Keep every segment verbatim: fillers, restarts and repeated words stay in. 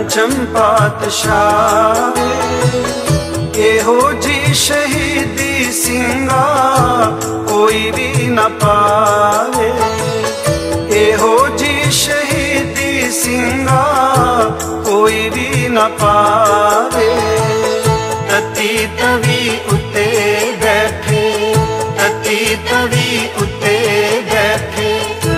पंचम पातशाह एहो जी शहीदी सिंगा कोई भी न पावे। एहो जी शहीदी सिंगा कोई भी न पावे। तती तवी उते बैठे, तती तवी उते बैठे।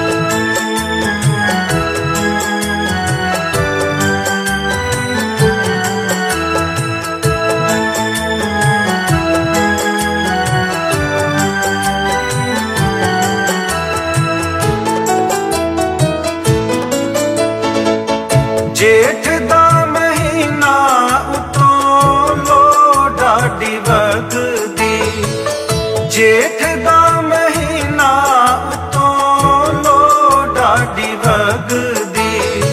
जेठ दा महीना उतों लो डाडी वगदी। जेठ दा महीना उतों लो डाडी वगदी।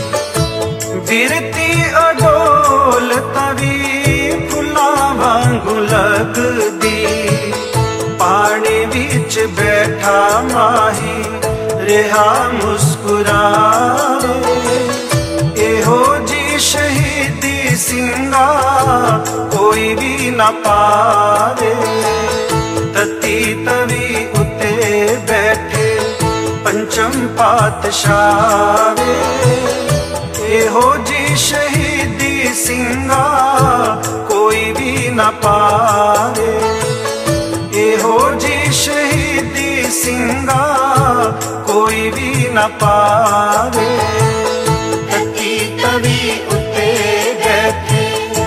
बिरती अडोल तवी फुलां वांगू लगदी। पानी विच बैठा माही रेहा मुस्कुरावे। एहो जी शहीदी सिंगा कोई भी न पावे। तती तवी उते बैठे पंचम पातशाह एहो जी शहीदी सिंगा कोई भी न पावे। एहो जी शहीदी सिंगा कोई भी न पावे। तवी उते बैठे।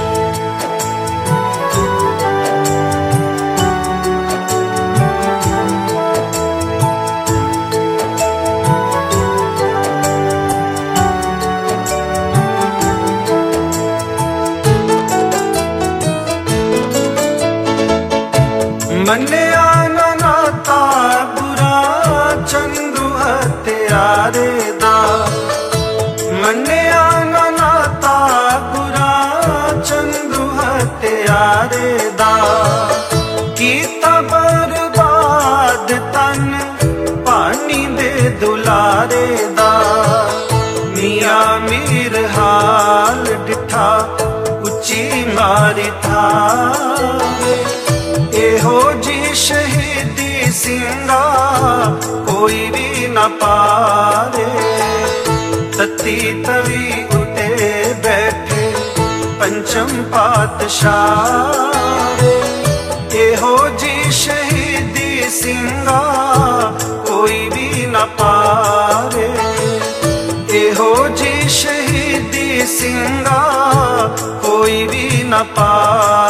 मन्निया ना नाता बुरा चंदू हत्यारे दा। मन्निया ना नाता बुरा चंदू हत्यारे दा। कीता बर्बाद तन पानी दे दुलारे दा। मियां मीर हाल डिठा उच्ची मारी था। एहो जी शहीदी सिंगा कोई भी न पावे। तती तवी उते बैठे पंचम पातशाह एहो जी शहीदी सिंगा कोई भी न पावे। एहो जी शहीदी सिंगा कोई भी न पावे।